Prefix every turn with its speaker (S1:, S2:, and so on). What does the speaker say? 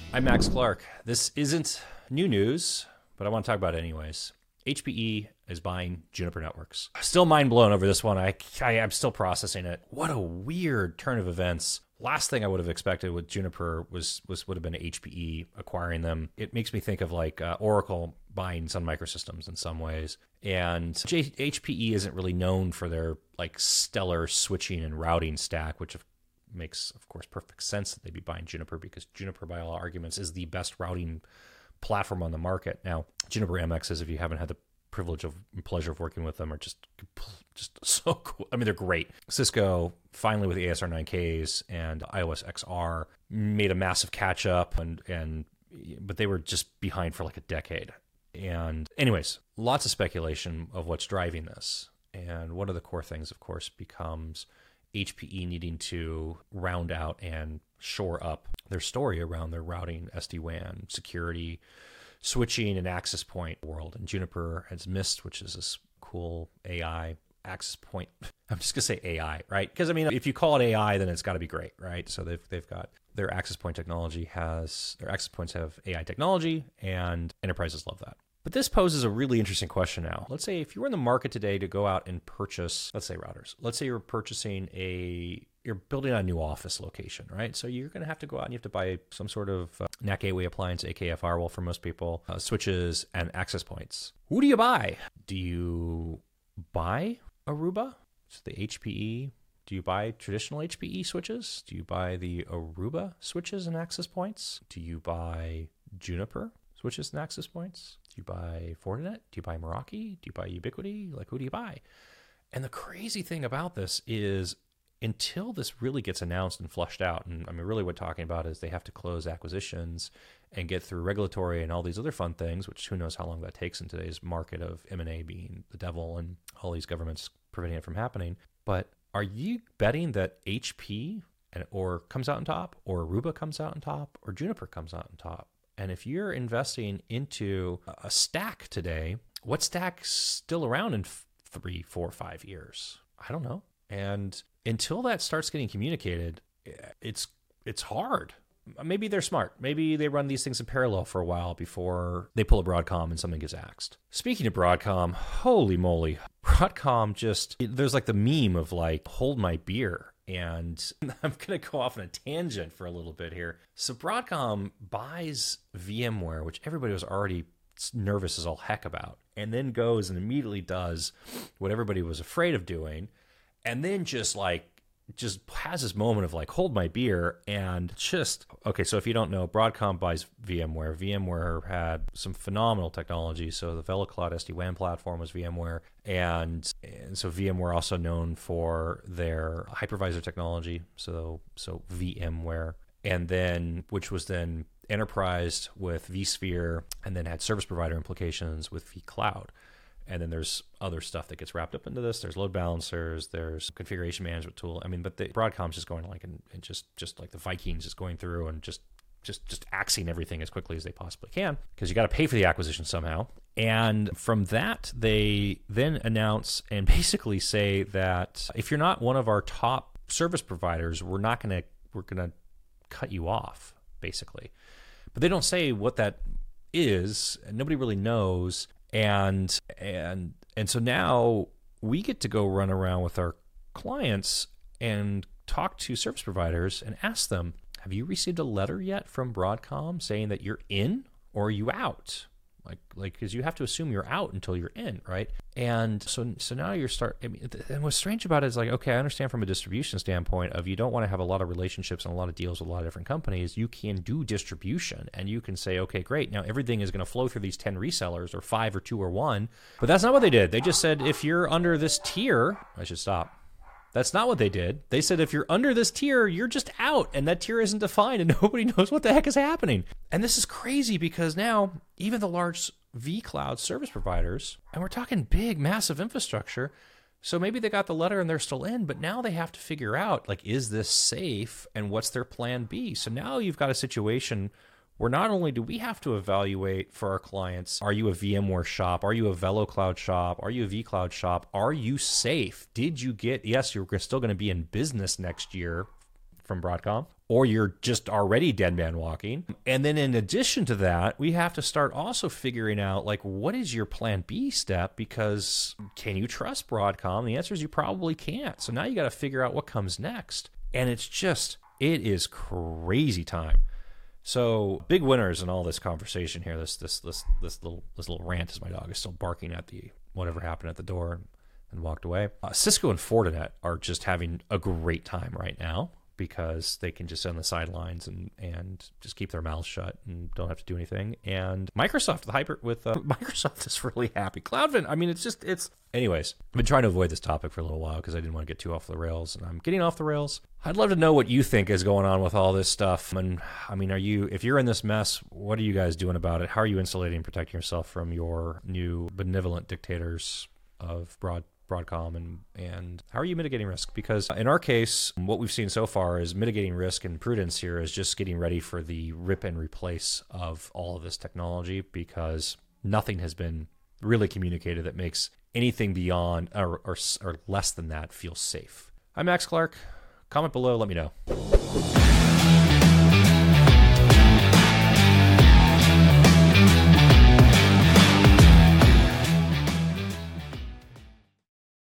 S1: I'm Max Clark. This isn't new news, but I want to talk about it anyways. HPE is buying Juniper Networks. Still mind blown over this one. I'm still processing it. What a weird turn of events. Last thing I would have expected with Juniper would have been HPE acquiring them. It makes me think of like Oracle buying Sun Microsystems in some ways. And HPE isn't really known for their like stellar switching and routing stack, which makes, of course, perfect sense that they'd be buying Juniper because Juniper, by all arguments, is the best routing platform on the market. Now, Juniper MXs, if you haven't had the privilege of and pleasure of working with them, are just so cool. I mean, they're great. Cisco, finally with the ASR9Ks and iOS XR, made a massive catch up, but they were just behind for like a decade. And anyways, lots of speculation of what's driving this. And one of the core things, of course, becomes HPE needing to round out and shore up their story around their routing, SD-WAN, security, switching, and access point world. And Juniper has Mist, which is this cool AI access point. I'm just going to say AI, right? Because, I mean, if you call it AI, then it's got to be great, right? So they've got their access point technology their access points have AI technology, and enterprises love that. But this poses a really interesting question now. Let's say if you were in the market today to go out and purchase, let's say routers. Let's say you're building a new office location, right? So you're going to have to go out and you have to buy some sort of NAC gateway appliance, aka firewall for most people, switches, and access points. Who do you buy? Do you buy Aruba? So the HPE. Do you buy traditional HPE switches? Do you buy the Aruba switches and access points? Do you buy Juniper switches and access points? Do you buy Fortinet? Do you buy Meraki? Do you buy Ubiquiti? Like, who do you buy? And the crazy thing about this is until this really gets announced and flushed out, and I mean, really what we're talking about is they have to close acquisitions and get through regulatory and all these other fun things, which who knows how long that takes in today's market of M&A being the devil and all these governments preventing it from happening. But are you betting that HP or comes out on top, or Aruba comes out on top, or Juniper comes out on top? And if you're investing into a stack today, what stack's still around in 3, 4, 5 years? I don't know. And until that starts getting communicated, it's hard. Maybe they're smart. Maybe they run these things in parallel for a while before they pull a Broadcom and something gets axed. Speaking of Broadcom, holy moly. Broadcom there's like the meme of like, hold my beer. And I'm going to go off on a tangent for a little bit here. So Broadcom buys VMware, which everybody was already nervous as all heck about, and then goes and immediately does what everybody was afraid of doing, and then just has this moment of like, hold my beer, and okay, so if you don't know, Broadcom buys VMware. VMware had some phenomenal technology. So the VeloCloud SD-WAN platform was VMware. And so VMware also known for their hypervisor technology. So VMware. And then, which was then enterprised with vSphere, and then had service provider implications with vCloud. And then there's other stuff that gets wrapped up into this. There's load balancers, there's configuration management tool. I mean, but the Broadcom's just going like, and just like the Vikings is going through and just axing everything as quickly as they possibly can, because you got to pay for the acquisition somehow. And from that, they then announce and basically say that if you're not one of our top service providers, we're going to cut you off, basically. But they don't say what that is, and nobody really knows. And so now we get to go run around with our clients and talk to service providers and ask them, have you received a letter yet from Broadcom saying that you're in, or are you out? Like, because you have to assume you're out until you're in, right? And so now and what's strange about it is like, okay, I understand from a distribution standpoint of you don't want to have a lot of relationships and a lot of deals with a lot of different companies. You can do distribution and you can say, okay, great. Now everything is going to flow through these 10 resellers or 5 or 2 or 1. But that's not what they did. They just said, if you're under this tier, I should stop. That's not what they did. They said, if you're under this tier, you're just out, and that tier isn't defined, and nobody knows what the heck is happening. And this is crazy because now even the large vCloud service providers, and we're talking big, massive infrastructure, so maybe they got the letter and they're still in, but now they have to figure out, like, is this safe, and what's their plan B? So now you've got a situation where not only do we have to evaluate for our clients, are you a VMware shop? Are you a VeloCloud shop? Are you a vCloud shop? Are you safe? Did you get, yes, you're still going to be in business next year from Broadcom, or you're just already dead man walking. And then in addition to that, we have to start also figuring out, like, what is your plan B step? Because can you trust Broadcom? The answer is you probably can't. So now you got to figure out what comes next. And it is crazy time. So big winners in all this conversation here. This little rant as my dog is still barking at the whatever happened at the door and walked away. Cisco and Fortinet are just having a great time right now because they can just sit on the sidelines and just keep their mouths shut and don't have to do anything. And Microsoft, Microsoft is really happy. CloudVent, I mean, anyways, I've been trying to avoid this topic for a little while because I didn't want to get too off the rails, and I'm getting off the rails. I'd love to know what you think is going on with all this stuff. And I mean, if you're in this mess, what are you guys doing about it? How are you insulating and protecting yourself from your new benevolent dictators of Broadcom, and how are you mitigating risk? Because in our case, what we've seen so far is mitigating risk, and prudence here is just getting ready for the rip and replace of all of this technology, because nothing has been really communicated that makes anything beyond or less than that feel safe. I'm Max Clark. Comment below, let me know.